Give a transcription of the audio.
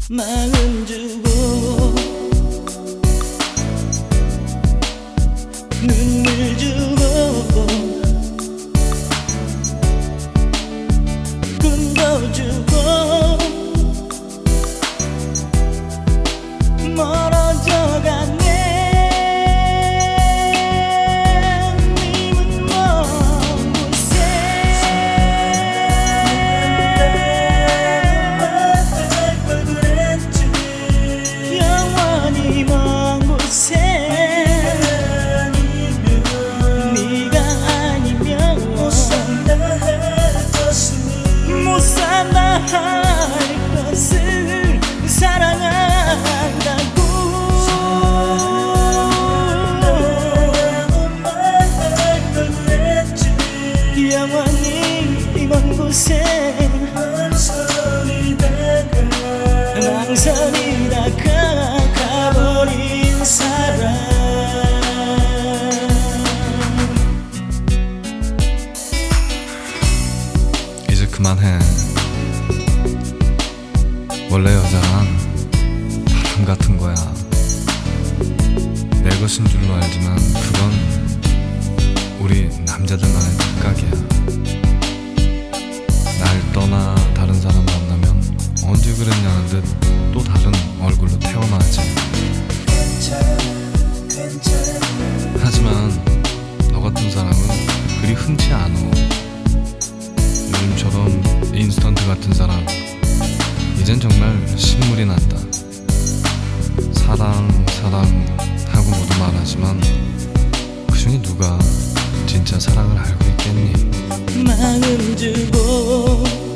마음 주고 눈물 주고 꿈도 주고 멀어져가네. 님은 먼 곳에 영원히 먼 곳에 네가 아니면 못 산다 할 것을 사랑한다고. 영원히 먼 곳에 망설이다가 가버린 사람. 이제 그만해. 원래 여자란 바람 같은 거야. 내 것인 줄로 알지만 그건 우리 남자들만의 착각이야. 날 떠나 다른 사람 만나면 언제 그랬냐는 듯 또 다른 얼굴로 태어나지. 하지만 너 같은 사람은 그리 흔치 않아. 요즘처럼 인스턴트 같은 사람 이젠 정말 신물이 난다. 사랑 하고 모두 말하지만 그중에 누가 진짜 사랑을 알고 있겠니? 마음 주고